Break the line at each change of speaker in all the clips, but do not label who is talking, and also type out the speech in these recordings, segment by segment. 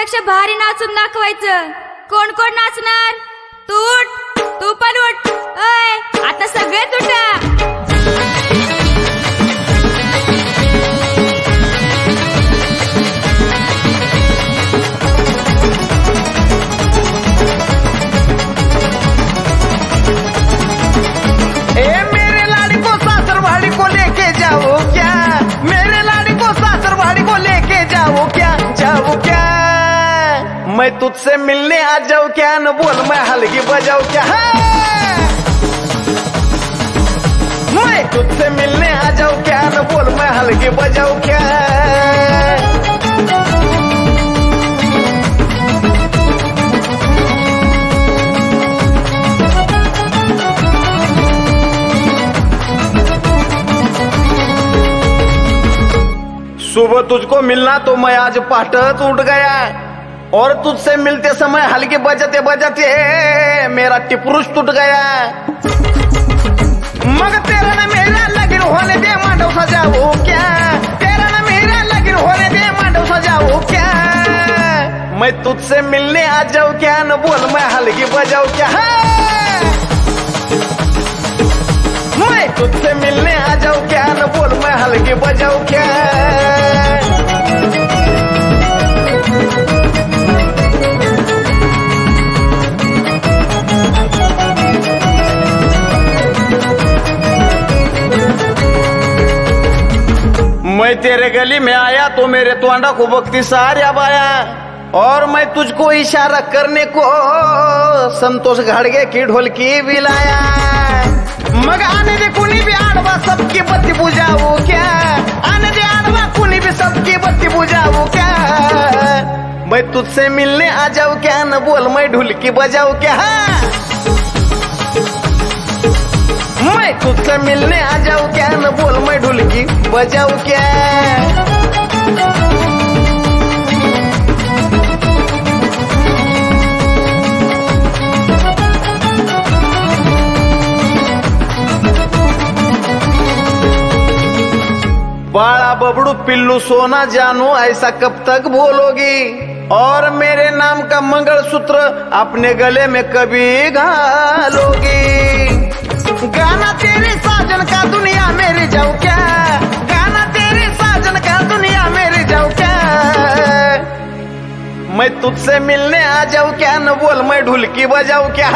सगळ्यांपेक्षा भारी नाचून दाखवायचं. कोण कोण नाचणार? तू उठ, तू पण उठ. ओय, आता सगळेच उठा.
मैं तुझसे मिलने आ जाऊं क्या, न बोल मैं हलगी बजाऊं क्या. मैं तुझसे मिलने आ जाऊं क्या, न बोल मैं हलगी बजाऊं क्या. सुबह तुझको मिलना तो मैं आज पहाटच उठ गया, और तुझसे मिलते समय हल्के बजाते बजाते मेरा टिपरूस टूट गया. मगर तेरा न मेरा लगन होने दे मांडव सजाओ क्या, तेरा न मेरा लगन होने दे मांडव सजाओ क्या. मैं तुझसे मिलने आ जाऊं क्या, न बोल मैं हल्की बजाऊं क्या. मैं तुझसे मिलने आ जाऊं क्या, न बोल मैं हल्की बजाऊं क्या. मैं तेरे गली में आया तो मेरे तोंडा को बकती सार्या बाया, और मैं तुझको इशारा करने को संतोष घाड़गे की ढोलकी भी लाया. मग आने दे कुनी भी आड़वा सबकी बत्ती बुझाओ क्या, आने दे आड़वा कुनी भी सबकी बत्ती बुझाओ क्या. मैं तुझसे मिलने आ जाऊं क्या, न बोल मैं ढोलकी बजाऊं क्या. मैं तुझसे मिलने आ जाऊं क्या, न बोल मैं ढोलकी बजाऊं क्या. बाड़ा बबड़ू पिल्लू सोना जानू ऐसा कब तक बोलोगी, और मेरे नाम का मंगलसूत्र अपने गले में कभी घालोगी. गाना तेरे साजन का दुनिया मेरी जाऊं क्या, गाना तेरे साजन का दुनिया मेरी जाऊं क्या. मैं तुझसे मिलने आ जाऊं क्या, न बोल मैं ढोलकी बजाऊं क्या.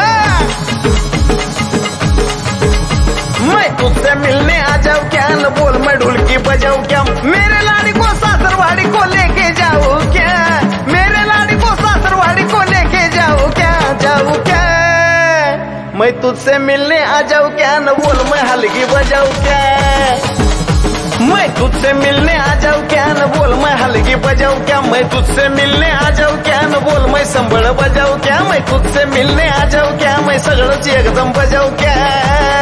मैं तुझसे मिलने आ जाऊं क्या, न बोल मैं ढोलकी बजाऊं क्या. मेरे लाड़ी को सासरवाड़ी को लेके जाऊं क्या, मेरे लाड़ी को सासरवाड़ी को लेके जाऊं क्या, जाऊं क्या. मैं तुझसे मिलने आ जाऊं क्या, न बोल मैं हलगी बजाऊं क्या. मैं तुझसे मिलने आ जाऊं क्या, न बोल मैं हलगी बजाऊं क्या. मैं तुझसे मिलने आ जाऊं क्या, न बोल मैं संभळ बजाऊं क्या. मैं तुझसे मिलने आ जाऊं क्या, मैं सगळंच एकदम बजाऊं क्या.